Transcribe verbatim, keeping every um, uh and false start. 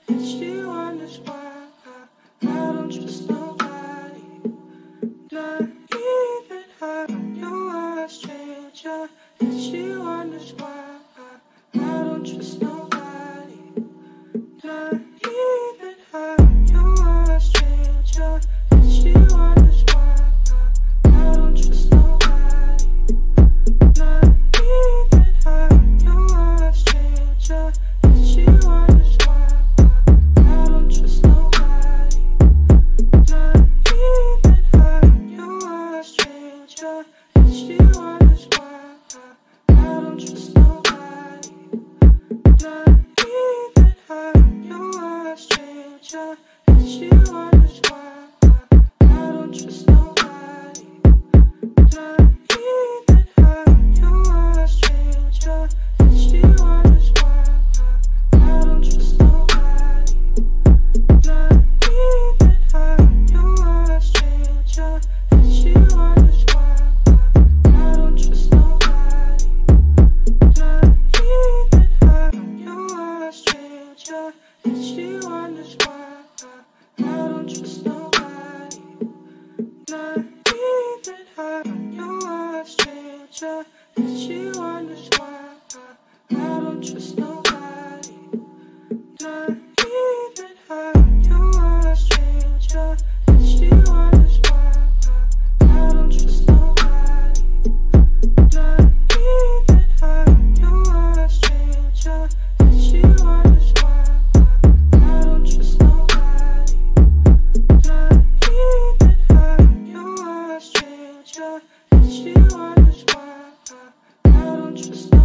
It's you on this why I, I don't trust nobody. Not even her, you are a stranger. It's you on this why I, I don't trust nobody. Not even her, you are a stranger. It's you on this why I, I don't trust nobody. Not even her, you are a stranger. It's you on this why I, I don't trust nobody. Not even her, you are a stranger. It's you on this why I, I don't trust nobody. Not even her, you are a stranger. It's you on this why I, I don't trust nobody. Not even her, you are a stranger. It's you on this why I, I don't trust nobody. Not even her, you are a stranger. It's you on this why I, I don't trust nobody. Not even her, you are a stranger. It's you on this why I, I don't trust nobody. Not even her, you are a stranger. It's you on this why I, I don't trust nobody. Not even her, you are a stranger. It's you on this why I, I don't trust nobody. Not even her, you are a stranger. It's you on this why I, I don't trust nobody. Not even her, you are a stranger. It's you on this why I, I don't trust nobody.